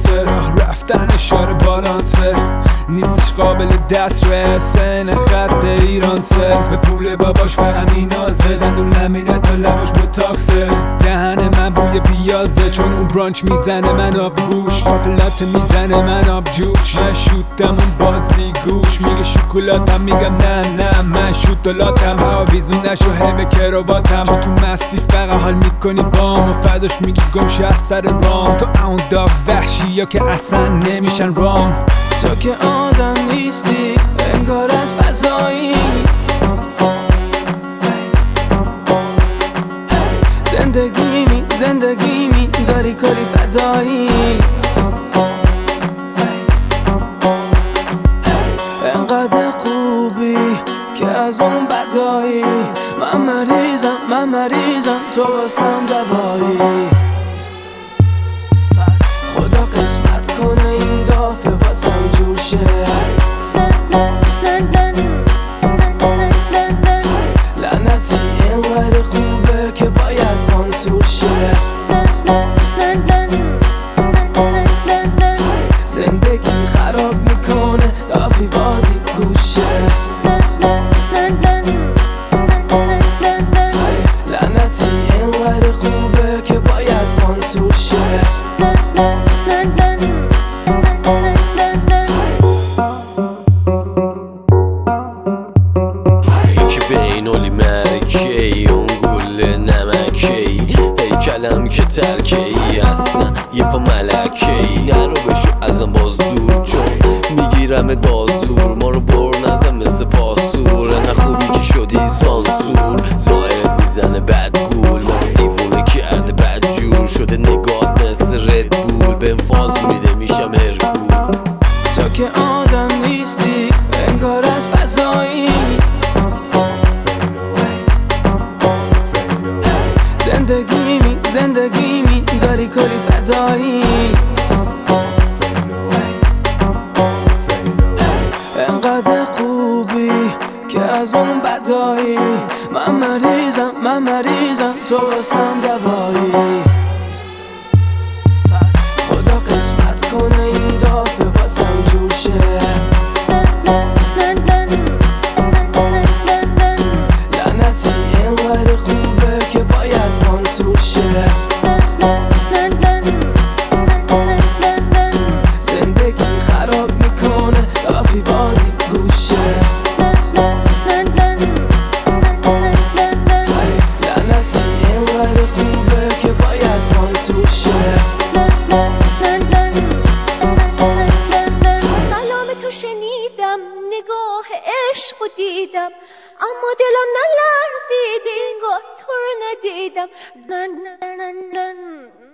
واسه راه رفتن اشاره بالانسه، نیستش قابل دسترس این خط ایرانسه. به پول باباش فقط مینازه، دندون لمینه تا لباش بوتاکسه. دهن من بوی پیازه چون اون برانچ میزنه من آبگوش، قافلات میزنه من آبجوش. من شوتم اون بازی گوش، میگه شکلاتم میگم نه نه من شوتلاتم. هاویزون نشو هی به کرواتم، چون تو مستی فقط حال میکنی بام و فداش میگی گمشه از سر رام. تو اون دا وحشی یا که اصلا نمیشن رام. تو که آدم نیستی انگار از فضایی، زندگی می داری کاری فدایی. انقدر خوبی که از اون بدایی، من مریضم تو واسم دوایی. پس خدا قسمت کنه این دافعه واسم جور شه. لعنتی اینقدر خوبه که باید سانسور شه. زندگی خراب میکنه دافی بازی گوشه. لعنتی اینقدر خوبه که باید سانسور شه. یکی بینولی مرکی اون گل نمکی، هیکلم که ترکی اصلا یه پا ملکی. نرو بشو ازم باز دور چون میگیرم بازور، ما رو بر نزم مثل پاسور. نه خوبی که شدی سانسور، ظاهرت میزنه بدگول. ما دیوونه کرده بدجور شده نگات مثل ردبول. به فاز میده میشم هرکول. تو که آدم نیستی انگار از فضایی، زندگی می داری کاری فدایی. انقدر خوبی که از اون بدایی، من مریضم تو واسم دوایی. پس خدا قسمت کنه این دافعه واسم جور شه. لعنتی اینقدر خوبه که باید سانسور شه. زندگی خراب میکنه دافی بازی گوشه. لعنتی اینقدر خوبه که باید سانسور شه. کلام تو شنیدم، نگاه عشق و دیدم، اما دلم نلرزید انگار تو رو ندیدم.